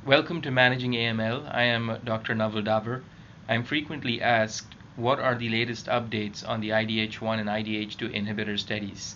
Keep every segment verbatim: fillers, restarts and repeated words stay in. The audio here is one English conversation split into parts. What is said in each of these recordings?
Welcome to Managing A M L. I am Doctor Naval Davar. I am frequently asked what are the latest updates on the I D H one and I D H two inhibitor studies.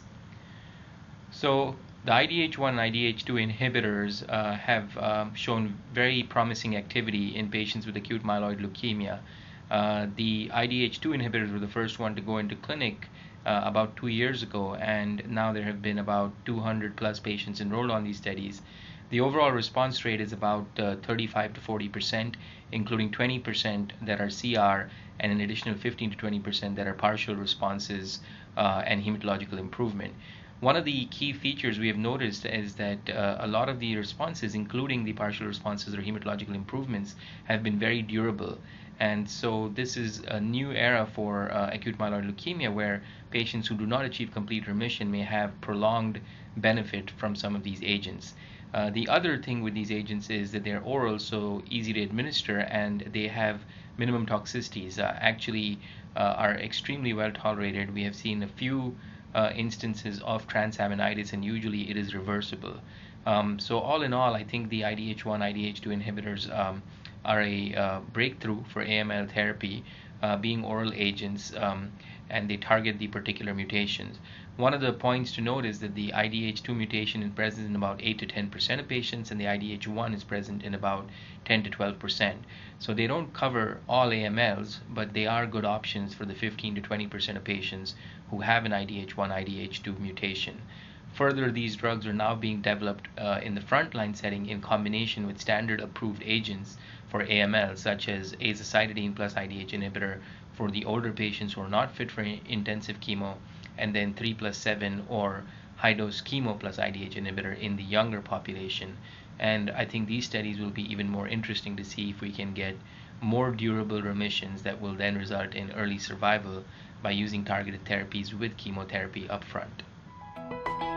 So the I D H one and I D H two inhibitors uh, have um, shown very promising activity in patients with acute myeloid leukemia. Uh, the I D H two inhibitors were the first one to go into clinic uh, about two years ago, and now there have been about two hundred plus patients enrolled on these studies. The overall response rate is about uh, thirty-five to forty percent, including twenty percent that are C R and an additional fifteen to twenty percent that are partial responses uh, and hematological improvement. One of the key features we have noticed is that uh, a lot of the responses, including the partial responses or hematological improvements, have been very durable. And so this is a new era for uh, acute myeloid leukemia, where patients who do not achieve complete remission may have prolonged benefit from some of these agents. Uh, the other thing with these agents is that they're oral, so easy to administer, and they have minimum toxicities. Uh, actually, uh, are extremely well tolerated. We have seen a few uh, instances of transaminitis, and usually it is reversible. Um, so all in all, I think the I D H one, I D H two inhibitors um, are a uh, breakthrough for A M L therapy, uh, being oral agents, um, and they target the particular mutations. One of the points to note is that the I D H two mutation is present in about eight to ten percent of patients, and the I D H one is present in about ten to twelve percent. So they don't cover all A M Ls, but they are good options for the fifteen to twenty percent of patients who have an I D H one, I D H two mutation. Further, these drugs are now being developed uh, in the frontline setting in combination with standard approved agents for A M L, such as azacitidine plus I D H inhibitor for the older patients who are not fit for intensive chemo, and then three plus seven or high dose chemo plus I D H inhibitor in the younger population. And I think these studies will be even more interesting to see if we can get more durable remissions that will then result in early survival by using targeted therapies with chemotherapy upfront.